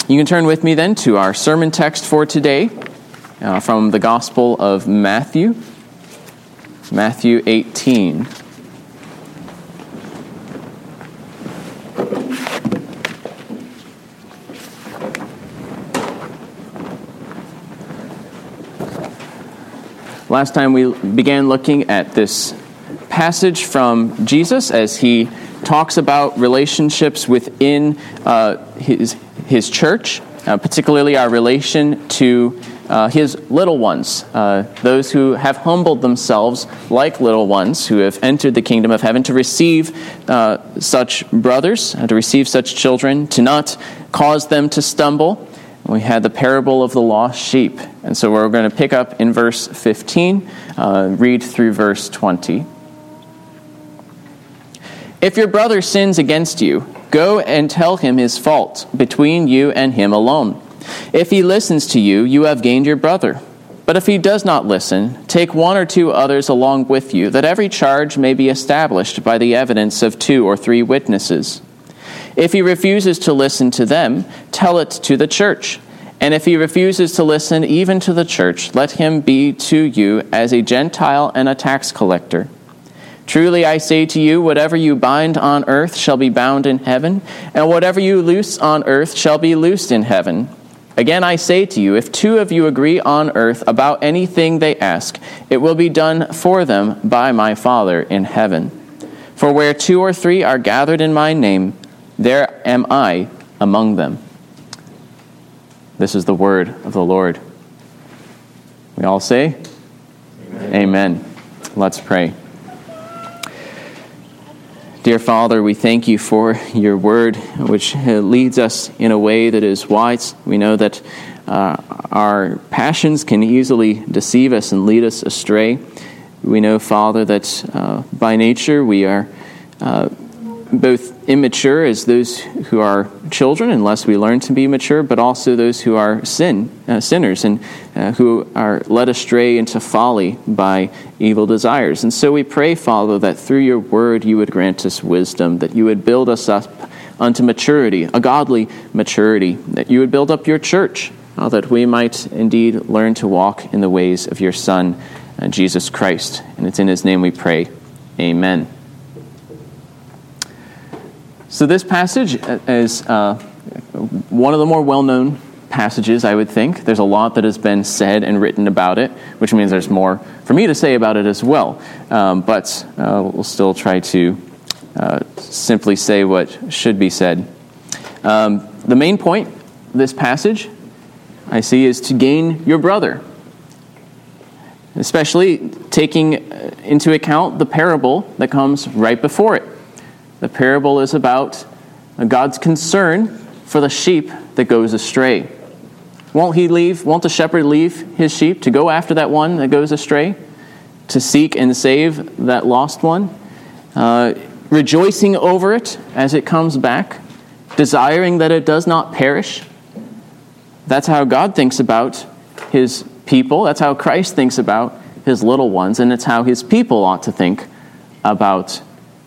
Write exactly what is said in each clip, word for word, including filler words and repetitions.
You can turn with me then to our sermon text for today uh, from the Gospel of Matthew, Matthew eighteen. Last time we began looking at this passage from Jesus as he talks about relationships within uh, his his church, uh, particularly our relation to uh, his little ones, uh, those who have humbled themselves like little ones, who have entered the kingdom of heaven, to receive uh, such brothers, uh, to receive such children, to not cause them to stumble. We had the parable of the lost sheep. And so we're going to pick up in verse fifteen, uh, read through verse twenty. If your brother sins against you, go and tell him his fault between you and him alone. If he listens to you, you have gained your brother. But if he does not listen, take one or two others along with you, that every charge may be established by the evidence of two or three witnesses. If he refuses to listen to them, tell it to the church. And if he refuses to listen even to the church, let him be to you as a Gentile and a tax collector. Truly I say to you, whatever you bind on earth shall be bound in heaven, and whatever you loose on earth shall be loosed in heaven. Again I say to you, if two of you agree on earth about anything they ask, it will be done for them by my Father in heaven. For where two or three are gathered in my name, there am I among them. This is the word of the Lord. We all say, Amen. Amen. Let's pray. Dear Father, we thank you for your word, which leads us in a way that is wise. We know that uh, our passions can easily deceive us and lead us astray. We know, Father, that uh, by nature we are uh, both immature as those who are children, unless we learn to be mature, but also those who are sin uh, sinners and uh, who are led astray into folly by evil desires. And so we pray, Father, that through your word you would grant us wisdom, that you would build us up unto maturity, a godly maturity, that you would build up your church, uh, that we might indeed learn to walk in the ways of your Son, uh, Jesus Christ. And it's in his name we pray. Amen. So this passage is uh, one of the more well-known passages, I would think. There's a lot that has been said and written about it, which means there's more for me to say about it as well. Um, but uh, we'll still try to uh, simply say what should be said. Um, the main point of this passage, I see, is to gain your brother, especially taking into account the parable that comes right before it. The parable is about God's concern for the sheep that goes astray. Won't he leave? Won't the shepherd leave his sheep to go after that one that goes astray, to seek and save that lost one, uh, rejoicing over it as it comes back, desiring that it does not perish? That's how God thinks about his people. That's how Christ thinks about his little ones, and it's how his people ought to think about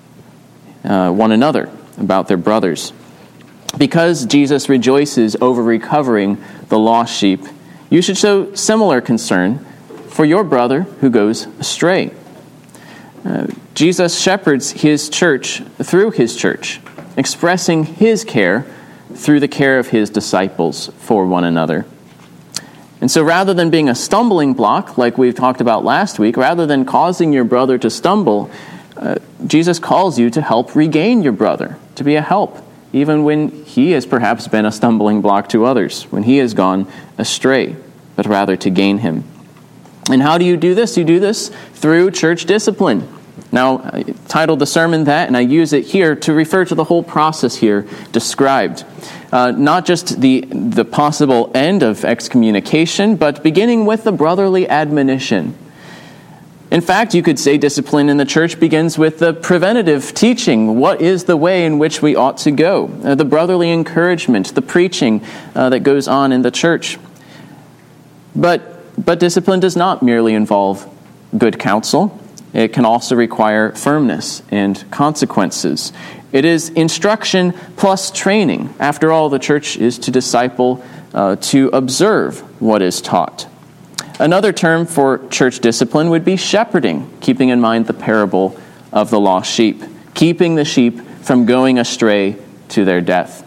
Uh, one another, about their brothers. Because Jesus rejoices over recovering the lost sheep, you should show similar concern for your brother who goes astray. Uh, Jesus shepherds his church through his church, expressing his care through the care of his disciples for one another. And so rather than being a stumbling block, like we've talked about last week, rather than causing your brother to stumble, Uh, Jesus calls you to help regain your brother, to be a help, even when he has perhaps been a stumbling block to others, when he has gone astray, but rather to gain him. And how do you do this? You do this through church discipline. Now, I titled the sermon that, and I use it here to refer to the whole process here described. Uh, not just the, the possible end of excommunication, but beginning with the brotherly admonition. In fact, you could say discipline in the church begins with the preventative teaching. What is the way in which we ought to go? Uh, the brotherly encouragement, the preaching uh, that goes on in the church. But, but discipline does not merely involve good counsel. it can also require firmness and consequences. It is instruction plus training. After all, the church is to disciple, uh, to observe what is taught. Another term for church discipline would be shepherding, keeping in mind the parable of the lost sheep, keeping the sheep from going astray to their death.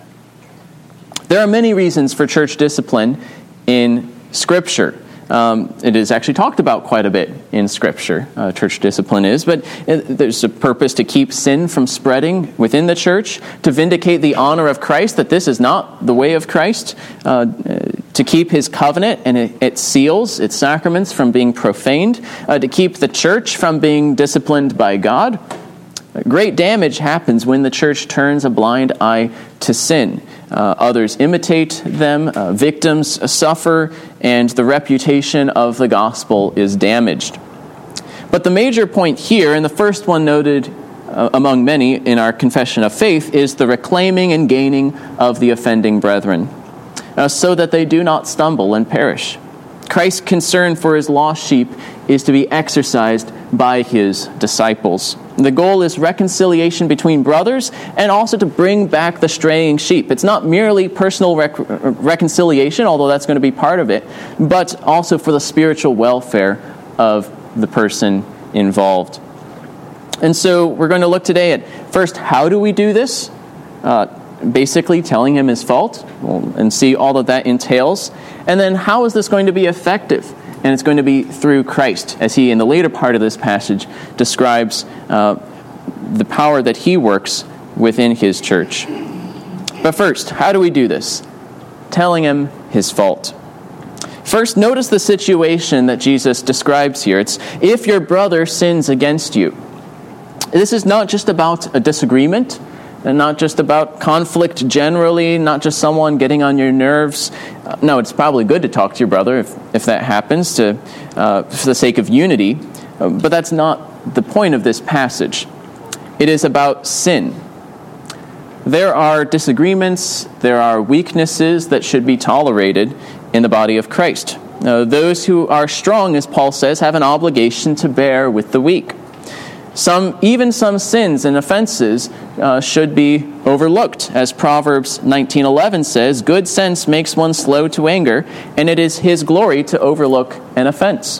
There are many reasons for church discipline in Scripture. Um, it is actually talked about quite a bit in Scripture, uh, church discipline is, but there's a purpose to keep sin from spreading within the church, to vindicate the honor of Christ, that this is not the way of Christ, uh, to keep his covenant and its seals, its sacraments from being profaned, uh, to keep the church from being disciplined by God. Great damage happens when the church turns a blind eye to sin. Uh, others imitate them, uh, victims suffer, and the reputation of the gospel is damaged. But the major point here, and the first one noted uh, among many in our confession of faith, is the reclaiming and gaining of the offending brethren, uh, so that they do not stumble and perish. Christ's concern for his lost sheep is to be exercised by his disciples. The goal is reconciliation between brothers and also to bring back the straying sheep. It's not merely personal rec- reconciliation, although that's going to be part of it, but also for the spiritual welfare of the person involved. And so we're going to look today at, first, how do we do this? Uh, basically telling him his fault, and see all that that entails. And then how is this going to be effective? And it's going to be through Christ, as he, in the later part of this passage, describes uh, the power that he works within his church. But first, how do we do this? Telling him his fault. First, notice the situation that Jesus describes here. It's, if your brother sins against you. This is not just about a disagreement, and not just about conflict generally, not just someone getting on your nerves. Uh, no, it's probably good to talk to your brother if, if that happens, to uh, for the sake of unity. Uh, but that's not the point of this passage. It is about sin. There are disagreements, there are weaknesses that should be tolerated in the body of Christ. Uh, those who are strong, as Paul says, have an obligation to bear with the weak. Some, even some sins and offenses uh, should be overlooked. As Proverbs nineteen eleven says, good sense makes one slow to anger, and it is his glory to overlook an offense.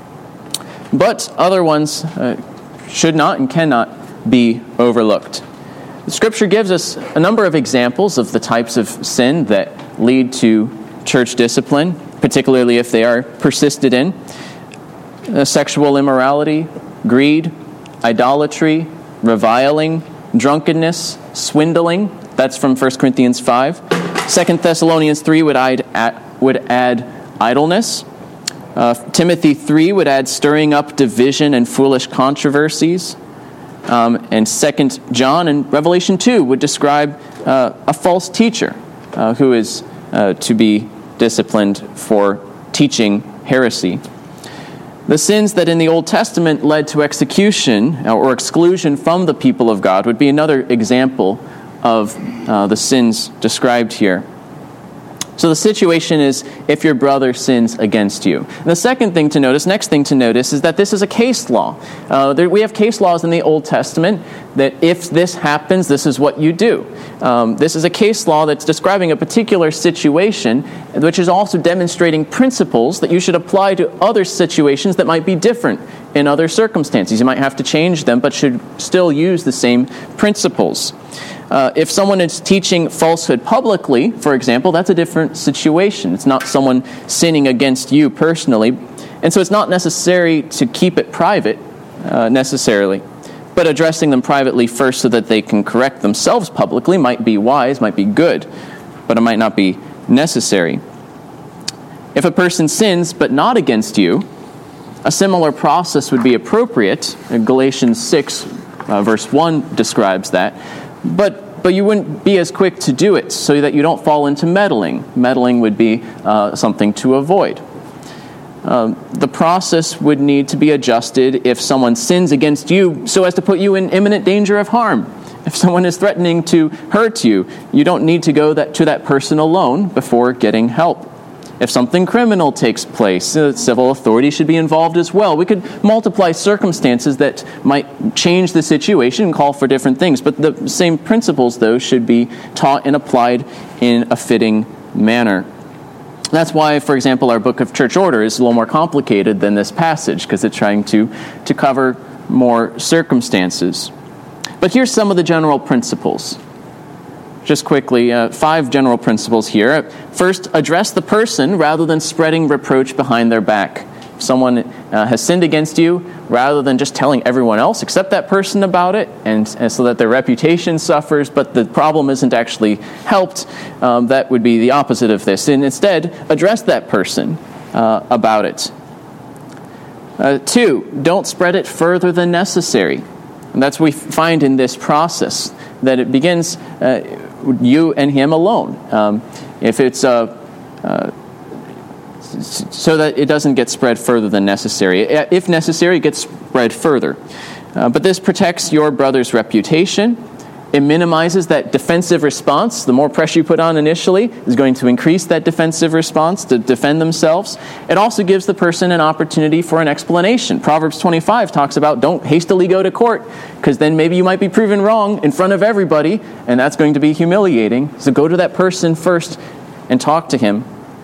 But other ones uh, should not and cannot be overlooked. The Scripture gives us a number of examples of the types of sin that lead to church discipline, particularly if they are persisted in. Uh, sexual immorality, greed, idolatry, reviling, drunkenness, swindling. That's from First Corinthians five. Second Thessalonians three would add, would add idleness. Uh, Timothy three would add stirring up division and foolish controversies. Um, and Second John and Revelation two would describe uh, a false teacher uh, who is uh, to be disciplined for teaching heresy. The sins that in the Old Testament led to execution or exclusion from the people of God would be another example of uh, the sins described here. So the situation is if your brother sins against you. And the second thing to notice, next thing to notice, is that this is a case law. Uh, there, we have case laws in the Old Testament that if this happens, this is what you do. Um, this is a case law that's describing a particular situation, which is also demonstrating principles that you should apply to other situations that might be different in other circumstances. You might have to change them, but should still use the same principles. Uh, if someone is teaching falsehood publicly, for example, that's a different situation. It's not someone sinning against you personally. And so it's not necessary to keep it private, uh, necessarily. But addressing them privately first so that they can correct themselves publicly might be wise, might be good, but it might not be necessary. If a person sins but not against you, a similar process would be appropriate. Galatians six, uh, verse one describes that. But but you wouldn't be as quick to do it so that you don't fall into meddling. Meddling would be uh, something to avoid. Um, the process would need to be adjusted if someone sins against you so as to put you in imminent danger of harm. If someone is threatening to hurt you, you don't need to go that, to that person alone before getting help. If something criminal takes place, uh, civil authority should be involved as well. We could multiply circumstances that might change the situation and call for different things. But the same principles, though, should be taught and applied in a fitting manner. That's why, for example, our book of church order is a little more complicated than this passage, because it's trying to, to cover more circumstances. But here's some of the general principles. Just quickly, uh, five general principles here. First, address the person rather than spreading reproach behind their back. If someone uh, has sinned against you, rather than just telling everyone else except that person about it, and, and so that their reputation suffers, but the problem isn't actually helped, um, that would be the opposite of this. And instead, address that person uh, about it. Uh, two, don't spread it further than necessary. And that's what we find in this process, that it begins uh, you and him alone. Um, if it's uh, uh, so that it doesn't get spread further than necessary. If necessary, it gets spread further. Uh, but this protects your brother's reputation. It minimizes that defensive response. The more pressure you put on initially is going to increase that defensive response to defend themselves. It also gives the person an opportunity for an explanation. Proverbs twenty-five talks about don't hastily go to court, because then maybe you might be proven wrong in front of everybody, and that's going to be humiliating. So go to that person first and talk to him.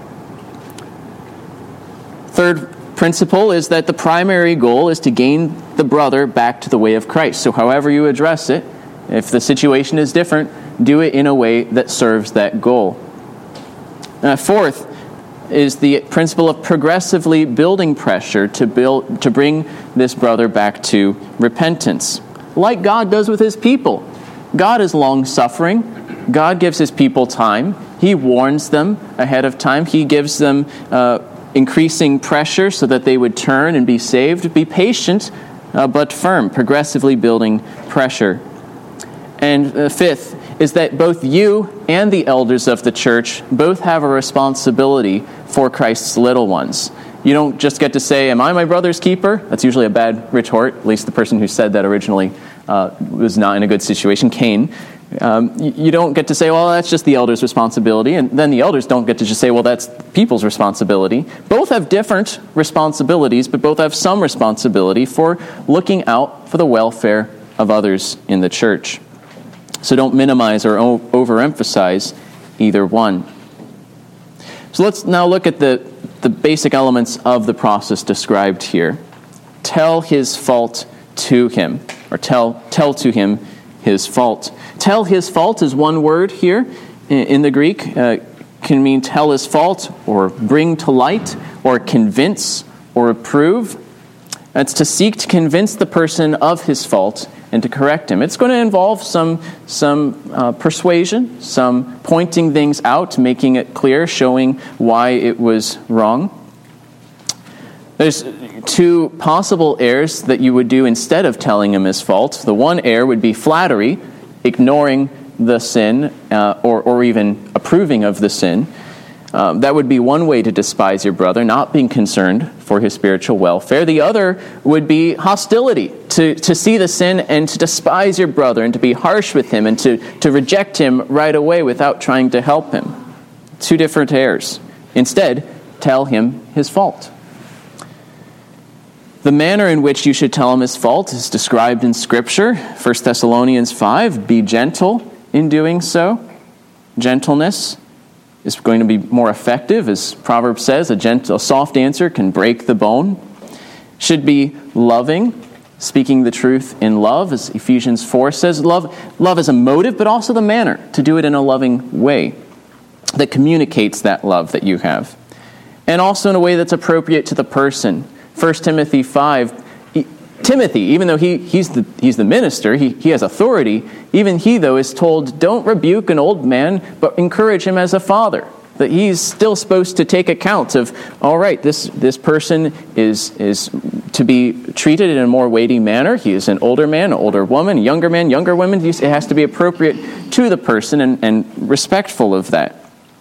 Third principle is that the primary goal is to gain the brother back to the way of Christ. So however you address it, if the situation is different, do it in a way that serves that goal. Uh, fourth is the principle of progressively building pressure to build to bring this brother back to repentance, like God does with his people. God is long-suffering. God gives his people time. He warns them ahead of time. He gives them uh, increasing pressure so that they would turn and be saved. Be patient, uh, but firm, progressively building pressure. And uh, fifth is that both you and the elders of the church both have a responsibility for Christ's little ones. You don't just get to say, am I my brother's keeper? That's usually a bad retort. At least the person who said that originally uh, was not in a good situation, Cain. Um, you don't get to say, well, that's just the elder's responsibility. And then the elders don't get to just say, well, that's people's responsibility. Both have different responsibilities, but both have some responsibility for looking out for the welfare of others in the church. So don't minimize or o- overemphasize either one. So let's now look at the, the basic elements of the process described here. Tell his fault to him, or tell tell to him his fault. Tell his fault is one word here in, in the Greek. Uh, can mean tell his fault, or bring to light, or convince, or approve. It's to seek to convince the person of his fault and to correct him. It's going to involve some some uh, persuasion, some pointing things out, making it clear, showing why it was wrong. There's two possible errors that you would do instead of telling him his fault. The one error would be flattery, ignoring the sin, uh, or, or even approving of the sin. Um, that would be one way to despise your brother, not being concerned for his spiritual welfare. The other would be hostility, to, to see the sin and to despise your brother and to be harsh with him and to, to reject him right away without trying to help him. Two different errors. Instead, tell him his fault. The manner in which you should tell him his fault is described in Scripture. First Thessalonians five, be gentle in doing so. Gentleness is going to be more effective. As Proverbs says, a gentle, a soft answer can break the bone. Should be loving, speaking the truth in love, as Ephesians four says. Love, love is a motive, but also the manner to do it in a loving way that communicates that love that you have. And also in a way that's appropriate to the person. First Timothy five, he, Timothy, even though he, he's the he's the minister, he, he has authority, even he, though, is told, don't rebuke an old man, but encourage him as a father. That he's still supposed to take account of, all right, this this person is is to be treated in a more weighty manner. He is an older man, an older woman, a younger man, younger women. It has to be appropriate to the person and, and respectful of that.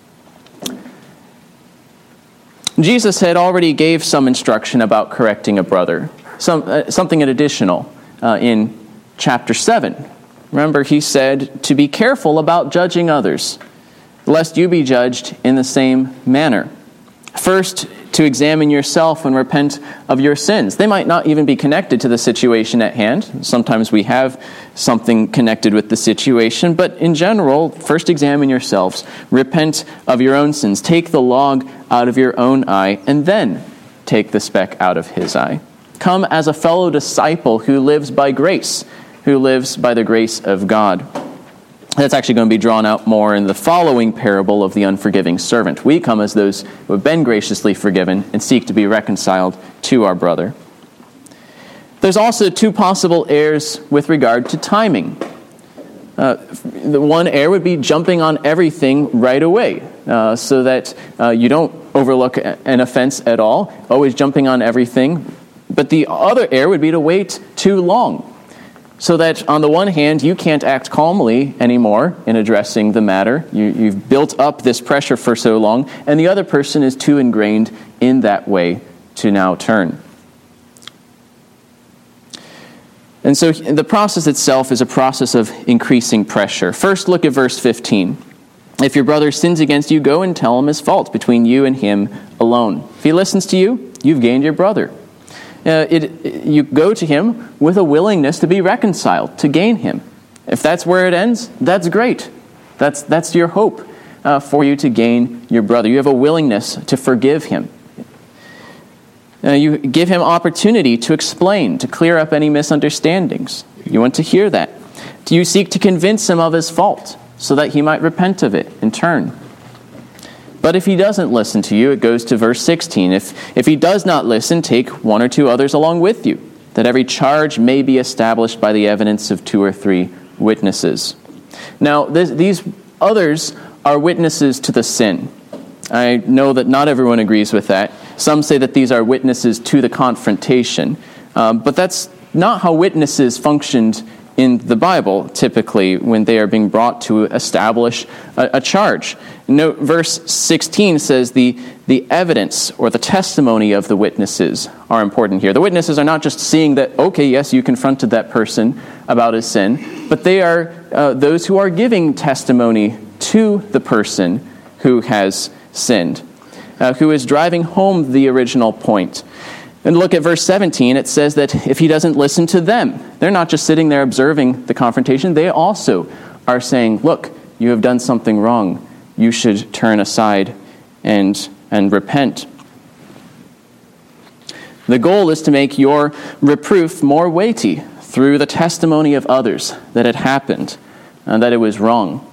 Jesus had already gave some instruction about correcting a brother, some uh, something additional uh, in chapter seven. Remember, he said to be careful about judging others, lest you be judged in the same manner. First, to examine yourself and repent of your sins. They might not even be connected to the situation at hand. Sometimes we have something connected with the situation, but in general, first examine yourselves, repent of your own sins, take the log out of your own eye, and then take the speck out of his eye. Come as a fellow disciple who lives by grace, who lives by the grace of God. That's actually going to be drawn out more in the following parable of the unforgiving servant. We come as those who have been graciously forgiven and seek to be reconciled to our brother. There's also two possible errors with regard to timing. Uh, the one error would be jumping on everything right away, uh, so that uh, you don't overlook an offense at all, always jumping on everything. But the other error would be to wait too long, so that on the one hand, you can't act calmly anymore in addressing the matter. You, you've built up this pressure for so long, and the other person is too ingrained in that way to now turn. And so the process itself is a process of increasing pressure. First, look at verse fifteen. If your brother sins against you, go and tell him his fault between you and him alone. If he listens to you, you've gained your brother. Uh, it, it, you go to him with a willingness to be reconciled, to gain him. If that's where it ends, that's great. That's that's your hope uh, for you to gain your brother. You have a willingness to forgive him. Uh, you give him opportunity to explain, to clear up any misunderstandings. You want to hear that. Do you seek to convince him of his fault so that he might repent of it and turn? But if he doesn't listen to you, it goes to verse sixteen. If, if he does not listen, take one or two others along with you, that every charge may be established by the evidence of two or three witnesses. Now, this, these others are witnesses to the sin. I know that not everyone agrees with that. Some say that these are witnesses to the confrontation. Um, but that's not how witnesses functioned in the Bible, typically, when they are being brought to establish a, a charge. Note, verse sixteen says the, the evidence or the testimony of the witnesses are important here. The witnesses are not just seeing that, okay, yes, you confronted that person about his sin, but they are uh, those who are giving testimony to the person who has sinned, uh, who is driving home the original point. And look at verse seventeen. It says that if he doesn't listen to them, they're not just sitting there observing the confrontation. They also are saying, look, you have done something wrong. You should turn aside and, and repent. The goal is to make your reproof more weighty through the testimony of others that it happened and that it was wrong.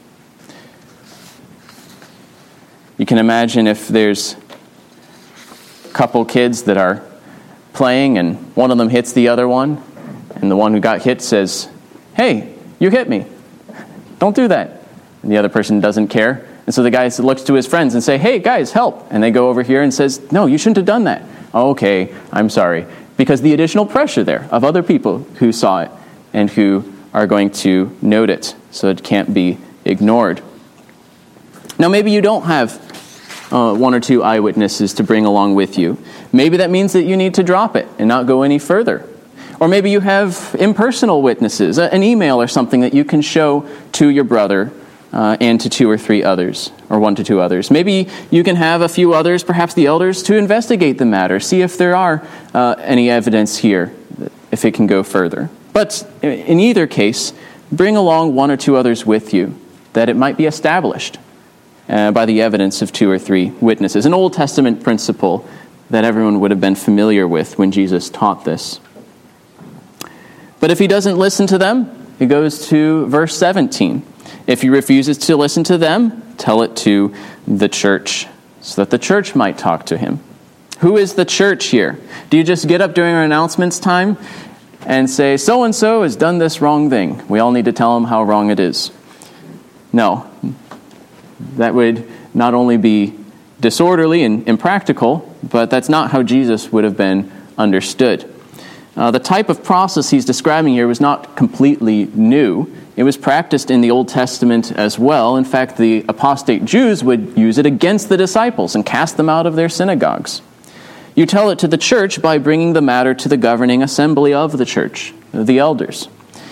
You can imagine if there's couple kids that are playing and one of them hits the other one, and the one who got hit says, hey, you hit me. Don't do that. And the other person doesn't care. And so the guy looks to his friends and say, hey, guys, help. And they go over here and says, no, you shouldn't have done that. Okay, I'm sorry. Because the additional pressure there of other people who saw it and who are going to note it, so it can't be ignored. Now, maybe you don't have Uh, one or two eyewitnesses to bring along with you. Maybe that means that you need to drop it and not go any further. Or maybe you have impersonal witnesses, an email or something that you can show to your brother uh, and to two or three others, or one to two others. Maybe you can have a few others, perhaps the elders, to investigate the matter, see if there are uh, any evidence here, if it can go further. But in either case, bring along one or two others with you, that it might be established Uh, by the evidence of two or three witnesses. An Old Testament principle that everyone would have been familiar with when Jesus taught this. But if he doesn't listen to them, it goes to verse seventeen. If he refuses to listen to them, tell it to the church, so that the church might talk to him. Who is the church here? Do you just get up during our announcements time and say, so-and-so has done this wrong thing? We all need to tell him how wrong it is. No. That would not only be disorderly and impractical, but that's not how Jesus would have been understood. Uh, the type of process he's describing here was not completely new. It was practiced in the Old Testament as well. In fact, the apostate Jews would use it against the disciples and cast them out of their synagogues. You tell it to the church by bringing the matter to the governing assembly of the church, the elders.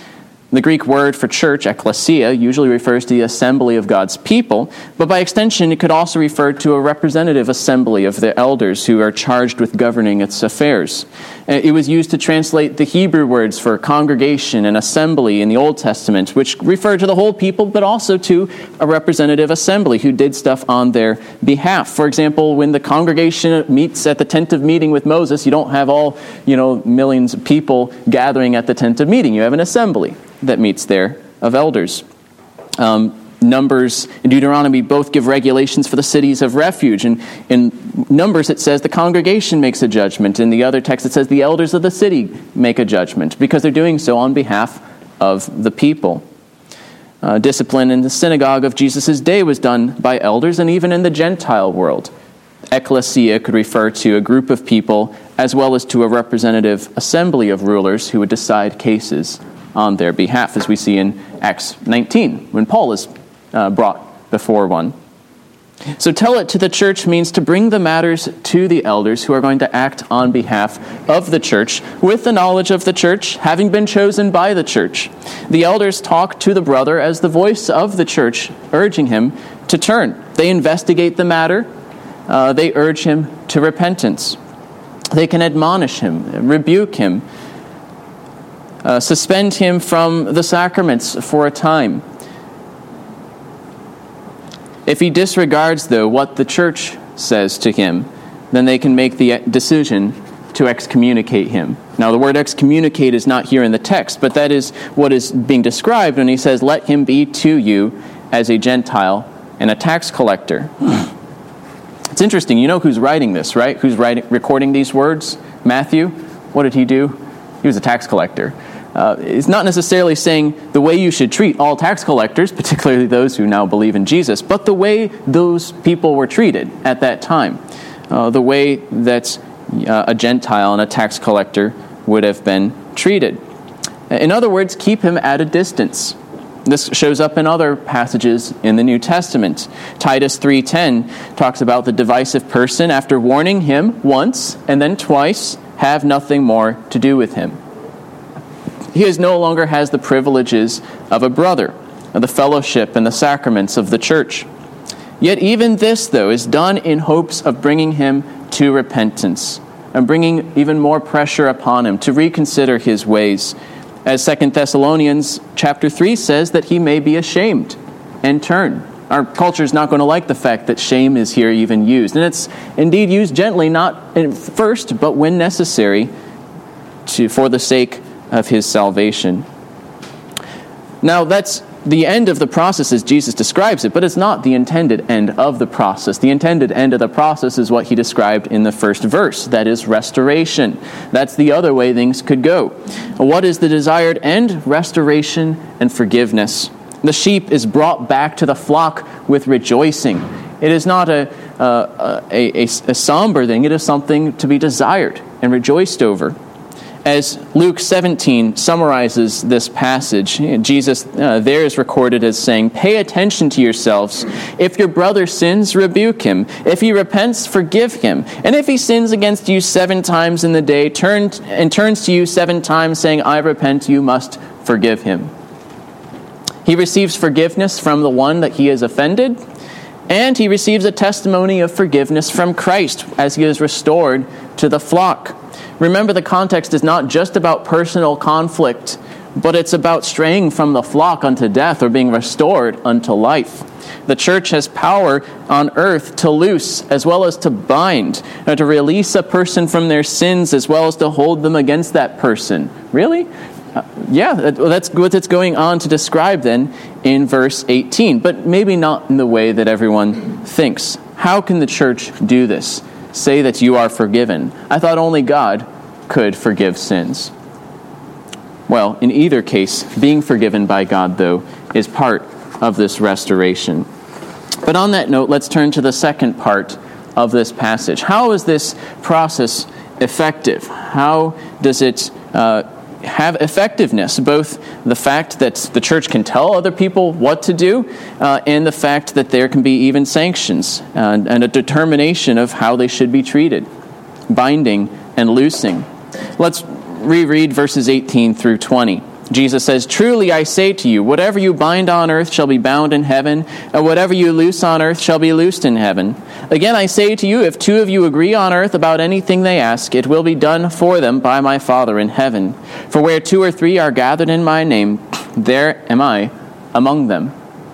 The Greek word for church, ekklesia, usually refers to the assembly of God's people, but by extension it could also refer to a representative assembly of the elders who are charged with governing its affairs. It was used to translate the Hebrew words for congregation and assembly in the Old Testament, which referred to the whole people, but also to a representative assembly who did stuff on their behalf. For example, when the congregation meets at the tent of meeting with Moses, you don't have all, you know, millions of people gathering at the tent of meeting. You have an assembly that meets there of elders. Um, Numbers and Deuteronomy both give regulations for the cities of refuge. And in Numbers it says the congregation makes a judgment. In the other text it says the elders of the city make a judgment, because they're doing so on behalf of the people. Uh, discipline in the synagogue of Jesus' day was done by elders, and even in the Gentile world. Ecclesia could refer to a group of people as well as to a representative assembly of rulers who would decide cases on their behalf, as we see in Acts nineteen, when Paul is uh, brought before one. So tell it to the church means to bring the matters to the elders who are going to act on behalf of the church, with the knowledge of the church, having been chosen by the church. The elders talk to the brother as the voice of the church, urging him to turn. They investigate the matter. Uh, they urge him to repentance. They can admonish him, rebuke him, Uh, suspend him from the sacraments for a time. If he disregards, though, what the church says to him, then they can make the decision to excommunicate him. Now, the word excommunicate is not here in the text, but that is what is being described when he says, "Let him be to you as a Gentile and a tax collector." It's interesting. You know who's writing this, right? Who's writing, recording these words? Matthew. What did he do? He was a tax collector. Uh, it's not necessarily saying the way you should treat all tax collectors, particularly those who now believe in Jesus, but the way those people were treated at that time. Uh, the way that uh, a Gentile and a tax collector would have been treated. In other words, keep him at a distance. This shows up in other passages in the New Testament. Titus three ten talks about the divisive person. After warning him once and then twice, have nothing more to do with him. He is no longer has the privileges of a brother, of the fellowship and the sacraments of the church. Yet even this, though, is done in hopes of bringing him to repentance and bringing even more pressure upon him to reconsider his ways. As Second Thessalonians chapter three says, that he may be ashamed and turn. Our culture is not going to like the fact that shame is here even used. And it's indeed used gently, not at first, but when necessary, to for the sake of his salvation. Now, that's the end of the process as Jesus describes it, but it's not the intended end of the process. The intended end of the process is what he described in the first verse. That is restoration. That's the other way things could go. What is the desired end? Restoration and forgiveness. The sheep is brought back to the flock with rejoicing. It is not a, uh, a, a, a somber thing. It is something to be desired and rejoiced over. As Luke seventeen summarizes this passage, Jesus uh, there is recorded as saying, "Pay attention to yourselves. If your brother sins, rebuke him. If he repents, forgive him. And if he sins against you seven times in the day, turn and turns to you seven times, saying, 'I repent,' you must forgive him." He receives forgiveness from the one that he has offended, and he receives a testimony of forgiveness from Christ as he is restored to the flock. Remember, the context is not just about personal conflict, but it's about straying from the flock unto death or being restored unto life. The church has power on earth to loose as well as to bind, or to release a person from their sins as well as to hold them against that person. Really? Uh, yeah, that, that's what it's going on to describe then in verse eighteen, but maybe not in the way that everyone thinks. How can the church do this? Say that you are forgiven. I thought only God could forgive sins. Well, in either case, being forgiven by God, though, is part of this restoration. But on that note, let's turn to the second part of this passage. How is this process effective? How does it uh, have effectiveness? Both the fact that the church can tell other people what to do, uh, and the fact that there can be even sanctions and, and a determination of how they should be treated, binding and loosing. Let's reread verses eighteen through twenty. Jesus says, "Truly I say to you, whatever you bind on earth shall be bound in heaven, and whatever you loose on earth shall be loosed in heaven. Again I say to you, if two of you agree on earth about anything they ask, it will be done for them by my Father in heaven. For where two or three are gathered in my name, there am I among them."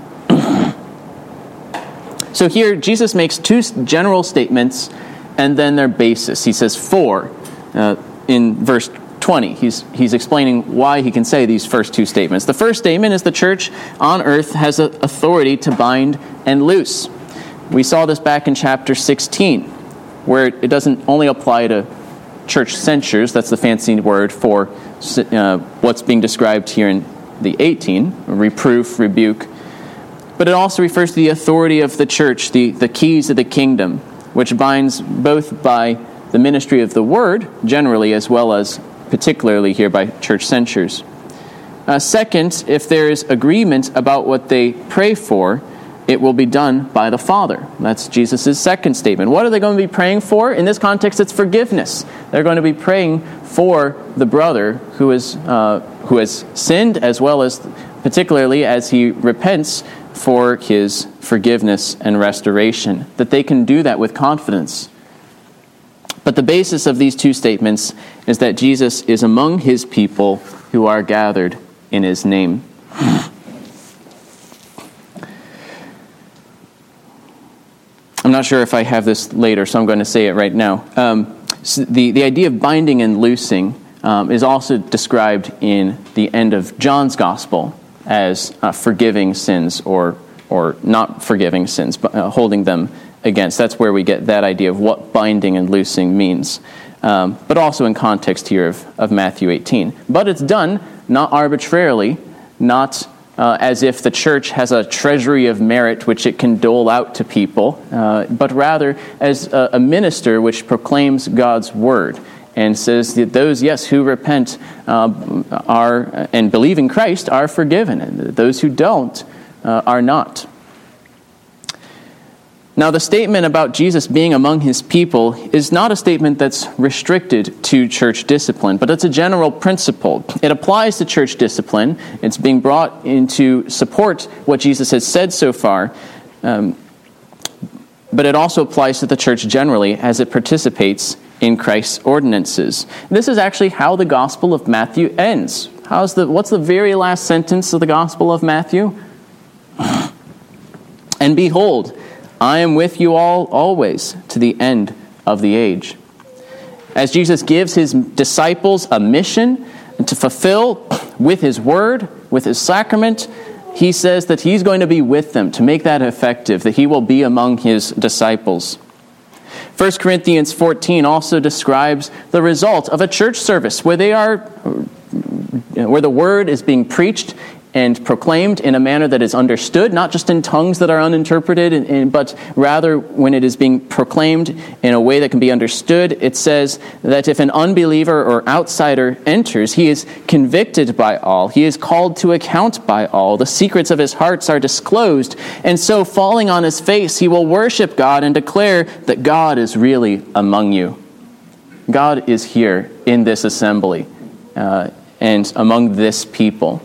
So here Jesus makes two general statements and then their basis. He says "for" uh, in verse twenty. He's, he's explaining why he can say these first two statements. The first statement is the church on earth has a authority to bind and loose. We saw this back in chapter sixteen, where it doesn't only apply to church censures, that's the fancy word for uh, what's being described here in the eighteen, reproof, rebuke, but it also refers to the authority of the church, the, the keys of the kingdom, which binds both by the ministry of the word, generally, as well as particularly here by church censures. Uh, second, if there is agreement about what they pray for, it will be done by the Father. That's Jesus' second statement. What are they going to be praying for? In this context, it's forgiveness. They're going to be praying for the brother who is uh, who has sinned, as well as particularly as he repents for his forgiveness and restoration, that they can do that with confidence. But the basis of these two statements is that Jesus is among his people who are gathered in his name. I'm not sure if I have this later, so I'm going to say it right now. Um, so the, the idea of binding and loosing um, is also described in the end of John's Gospel as uh, forgiving sins or or not forgiving sins, but uh, holding them against. That's where we get that idea of what binding and loosing means. Um, but also in context here of, of Matthew eighteen. But it's done not arbitrarily, not uh, as if the church has a treasury of merit which it can dole out to people, uh, but rather as a, a minister which proclaims God's word and says that those, yes, who repent uh, are and believe in Christ are forgiven, and those who don't uh, are not. Now, the statement about Jesus being among his people is not a statement that's restricted to church discipline, but it's a general principle. It applies to church discipline. It's being brought into support what Jesus has said so far, um, but it also applies to the church generally as it participates in Christ's ordinances. This is actually how the Gospel of Matthew ends. How's the? What's the very last sentence of the Gospel of Matthew? "And behold, I am with you all always to the end of the age." As Jesus gives his disciples a mission to fulfill with his word, with his sacrament, he says that he's going to be with them to make that effective, that he will be among his disciples. First Corinthians fourteen also describes the result of a church service where they are, where the word is being preached and proclaimed in a manner that is understood, not just in tongues that are uninterpreted, but rather when it is being proclaimed in a way that can be understood. It says that if an unbeliever or outsider enters, he is convicted by all. He is called to account by all. The secrets of his hearts are disclosed. And so, falling on his face, he will worship God and declare that God is really among you. God is here in this assembly uh, and among this people.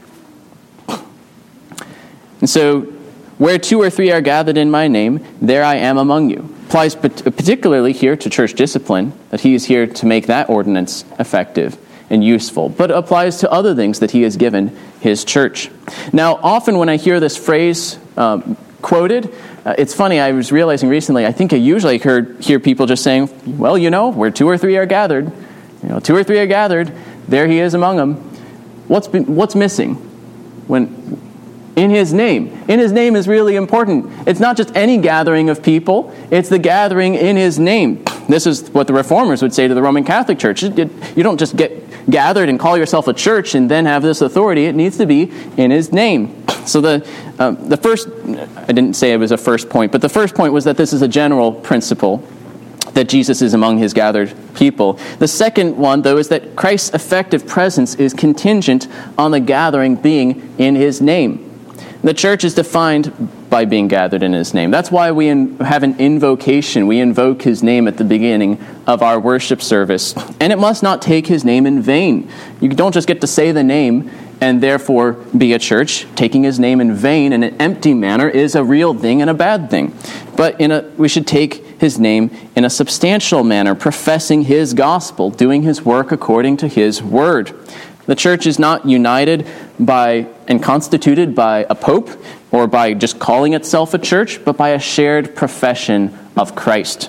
And so, where two or three are gathered in my name, there I am among you. Applies particularly here to church discipline, that he is here to make that ordinance effective and useful. But it applies to other things that he has given his church. Now, often when I hear this phrase um, quoted, uh, it's funny, I was realizing recently, I think I usually heard, hear people just saying, well, you know, where two or three are gathered, you know, two or three are gathered, there he is among them. What's been, what's missing? When in his name. In his name is really important. It's not just any gathering of people. It's the gathering in his name. This is what the Reformers would say to the Roman Catholic Church. You don't just get gathered and call yourself a church and then have this authority. It needs to be in his name. So the uh, the first, I didn't say it was a first point, but the first point was that this is a general principle, that Jesus is among his gathered people. The second one, though, is that Christ's effective presence is contingent on the gathering being in his name. The church is defined by being gathered in his name. That's why we in, have an invocation. We invoke his name at the beginning of our worship service. And it must not take his name in vain. You don't just get to say the name and therefore be a church. Taking his name in vain in an empty manner is a real thing and a bad thing. But in a, we should take his name in a substantial manner, professing his gospel, doing his work according to his word. The church is not united by and constituted by a pope or by just calling itself a church, but by a shared profession of Christ.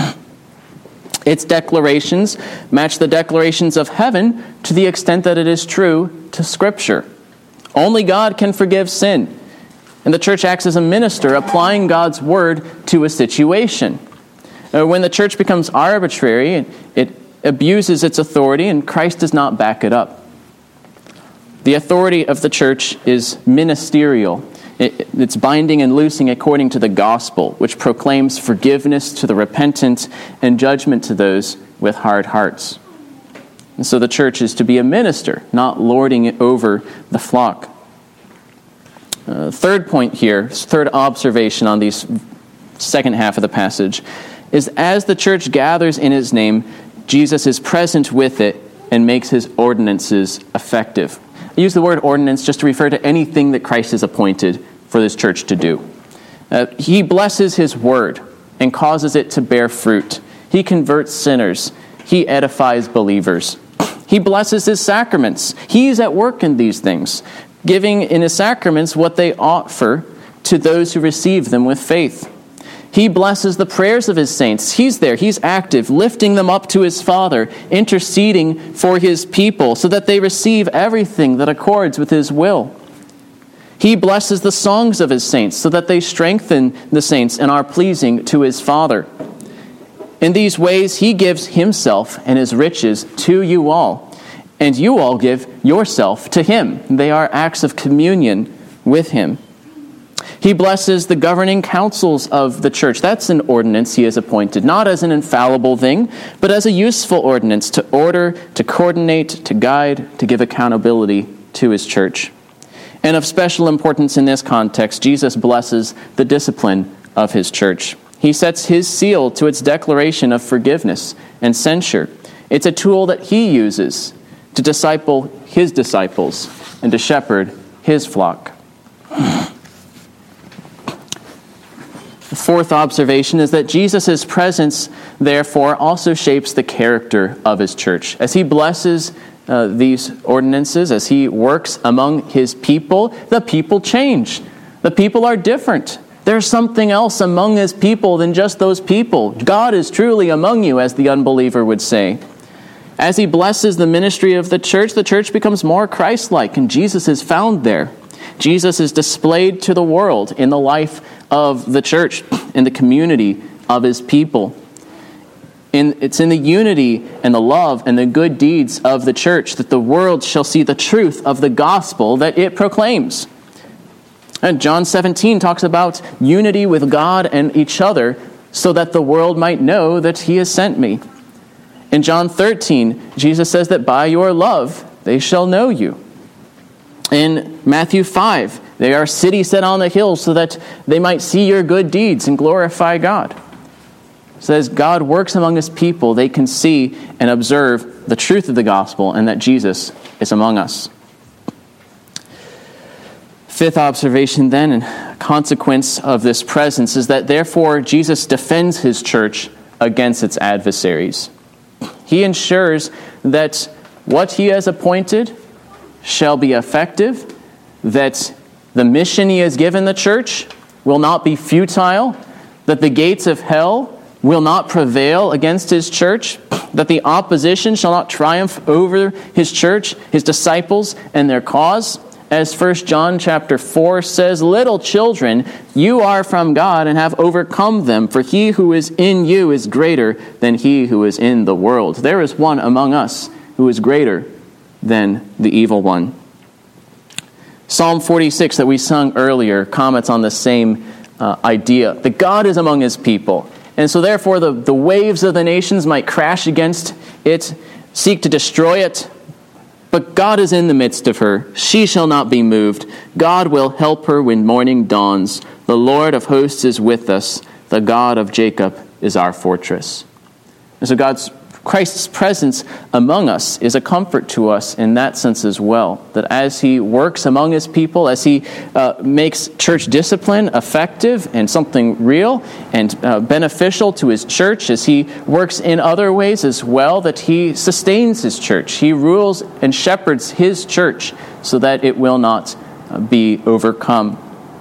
Its declarations match the declarations of heaven to the extent that it is true to Scripture. Only God can forgive sin, and the church acts as a minister, applying God's word to a situation. When the church becomes arbitrary, it abuses its authority, and Christ does not back it up. The authority of the church is ministerial. It's binding and loosing according to the gospel, which proclaims forgiveness to the repentant and judgment to those with hard hearts. And so the church is to be a minister, not lording it over the flock. Uh, third point here, third observation on these second half of the passage, is as the church gathers in his name, Jesus is present with it and makes his ordinances effective. I use the word ordinance just to refer to anything that Christ has appointed for this church to do. Uh, he blesses his word and causes it to bear fruit. He converts sinners. He edifies believers. He blesses his sacraments. He's at work in these things, giving in his sacraments what they offer to those who receive them with faith. He blesses the prayers of his saints. He's there. He's active, lifting them up to his Father, interceding for his people so that they receive everything that accords with his will. He blesses the songs of his saints so that they strengthen the saints and are pleasing to his Father. In these ways, he gives himself and his riches to you all, and you all give yourself to him. They are acts of communion with him. He blesses the governing councils of the church. That's an ordinance he has appointed, not as an infallible thing, but as a useful ordinance to order, to coordinate, to guide, to give accountability to his church. And of special importance in this context, Jesus blesses the discipline of his church. He sets his seal to its declaration of forgiveness and censure. It's a tool that he uses to disciple his disciples and to shepherd his flock. The fourth observation is that Jesus' presence, therefore, also shapes the character of his church. As he blesses uh, these ordinances, as he works among his people, the people change. The people are different. There's something else among his people than just those people. God is truly among you, as the unbeliever would say. As he blesses the ministry of the church, the church becomes more Christ-like, and Jesus is found there. Jesus is displayed to the world in the life of the church, in the community of his people. In, it's in the unity and the love and the good deeds of the church that the world shall see the truth of the gospel that it proclaims. And John seventeen talks about unity with God and each other so that the world might know that he has sent me. In John thirteen, Jesus says that by your love they shall know you. In Matthew five, they are a city set on the hill so that they might see your good deeds and glorify God. So as God works among his people, they can see and observe the truth of the gospel and that Jesus is among us. Fifth observation then, and consequence of this presence, is that therefore Jesus defends his church against its adversaries. He ensures that what he has appointed shall be effective, that the mission he has given the church will not be futile, that the gates of hell will not prevail against his church, that the opposition shall not triumph over his church, his disciples, and their cause. As First John chapter four says, little children, you are from God and have overcome them, for he who is in you is greater than he who is in the world. There is one among us who is greater than the evil one. Psalm forty-six that we sung earlier comments on the same uh, idea, that God is among his people. And so therefore the, the waves of the nations might crash against it, seek to destroy it, but God is in the midst of her. She shall not be moved. God will help her when morning dawns. The Lord of hosts is with us. The God of Jacob is our fortress. And so God's Christ's presence among us is a comfort to us in that sense as well, that as he works among his people, as he uh, makes church discipline effective and something real and uh, beneficial to his church, as he works in other ways as well, that he sustains his church. He rules and shepherds his church so that it will not uh, be overcome.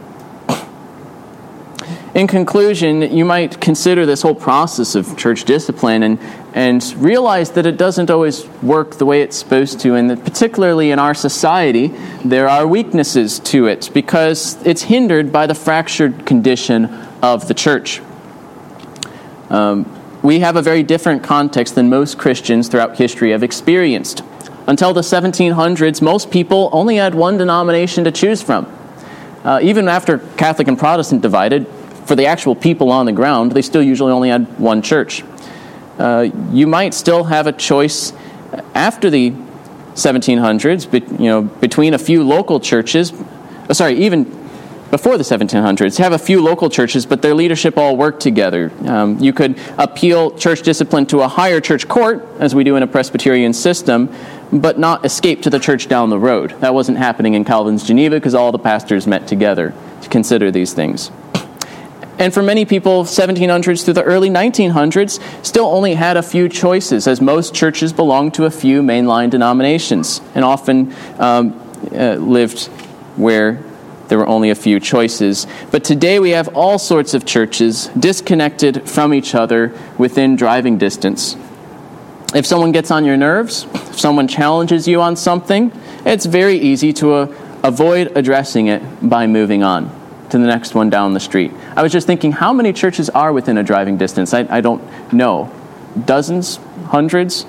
In conclusion, you might consider this whole process of church discipline and, and realize that it doesn't always work the way it's supposed to, and that particularly in our society, there are weaknesses to it because it's hindered by the fractured condition of the church. Um, we have a very different context than most Christians throughout history have experienced. Until the seventeen hundreds, most people only had one denomination to choose from. Uh, even after Catholic and Protestant divided, for the actual people on the ground, they still usually only had one church. Uh, you might still have a choice after the seventeen hundreds, but, you know, between a few local churches. Oh, sorry, even before the seventeen hundreds, have a few local churches, but their leadership all worked together. Um, you could appeal church discipline to a higher church court, as we do in a Presbyterian system, but not escape to the church down the road. That wasn't happening in Calvin's Geneva because all the pastors met together to consider these things. And for many people, seventeen hundreds through the early nineteen hundreds still only had a few choices, as most churches belonged to a few mainline denominations and often um, uh, lived where there were only a few choices. But today we have all sorts of churches disconnected from each other within driving distance. If someone gets on your nerves, if someone challenges you on something, it's very easy to uh, avoid addressing it by moving on to the next one down the street. I was just thinking, how many churches are within a driving distance? I, I don't know. Dozens? Hundreds?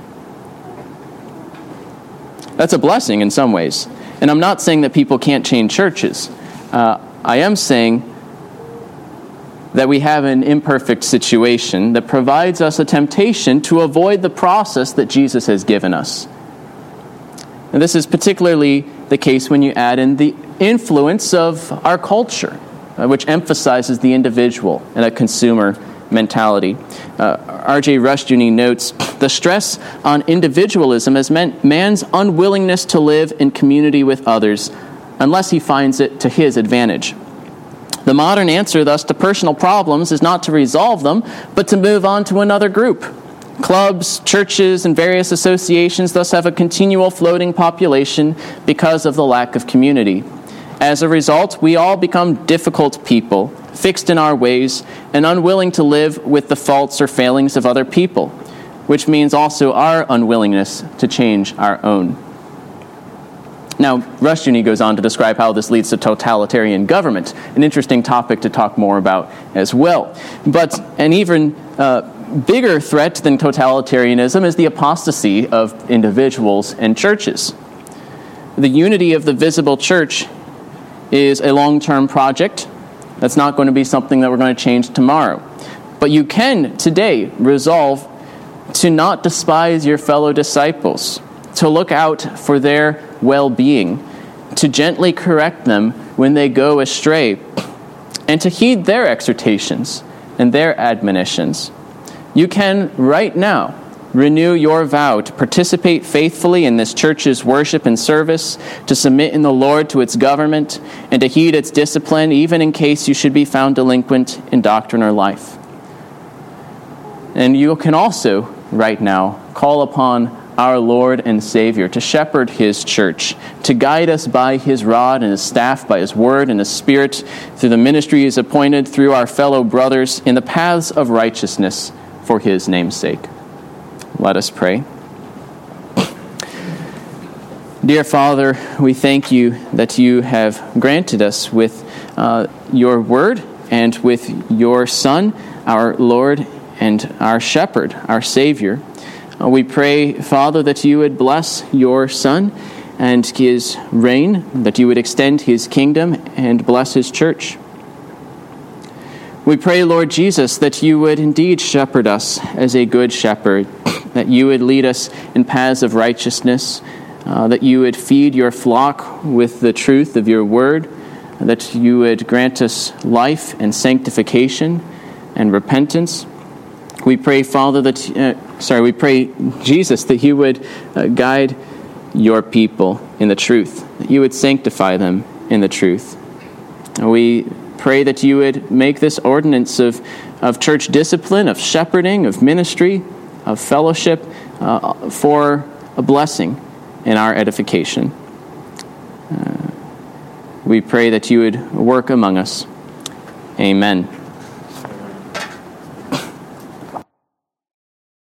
That's a blessing in some ways. And I'm not saying that people can't change churches. Uh, I am saying that we have an imperfect situation that provides us a temptation to avoid the process that Jesus has given us. And this is particularly the case when you add in the influence of our culture, uh, which emphasizes the individual and a consumer mentality. Uh, R J Rushdoony notes, the stress on individualism has meant man's unwillingness to live in community with others unless he finds it to his advantage. The modern answer, thus, to personal problems is not to resolve them, but to move on to another group. Clubs, churches, and various associations thus have a continual floating population because of the lack of community. As a result, we all become difficult people, fixed in our ways, and unwilling to live with the faults or failings of other people, which means also our unwillingness to change our own. Now, Rushdoony goes on to describe how this leads to totalitarian government, an interesting topic to talk more about as well. But an even uh, bigger threat than totalitarianism is the apostasy of individuals and churches. The unity of the visible church is a long-term project. That's not going to be something that we're going to change tomorrow. But you can today resolve to not despise your fellow disciples, to look out for their well-being, to gently correct them when they go astray, and to heed their exhortations and their admonitions. You can, right now, renew your vow to participate faithfully in this church's worship and service, to submit in the Lord to its government, and to heed its discipline, even in case you should be found delinquent in doctrine or life. And you can also, right now, call upon our Lord and Savior to shepherd His church, to guide us by His rod and His staff, by His word and His Spirit, through the ministry He has appointed through our fellow brothers in the paths of righteousness for His name's sake. Let us pray. Dear Father, we thank you that you have granted us with uh, your word and with your Son, our Lord and our Shepherd, our Savior. Uh, we pray, Father, that you would bless your Son and his reign, that you would extend his kingdom and bless his church. We pray, Lord Jesus, that you would indeed shepherd us as a good shepherd, that you would lead us in paths of righteousness, uh, that you would feed your flock with the truth of your word, that you would grant us life and sanctification and repentance. We pray, Father, that, uh, sorry, we pray, Jesus, that you would uh, guide your people in the truth, that you would sanctify them in the truth. And we pray that you would make this ordinance of, of church discipline, of shepherding, of ministry, of fellowship, uh, for a blessing in our edification. Uh, we pray that you would work among us. Amen.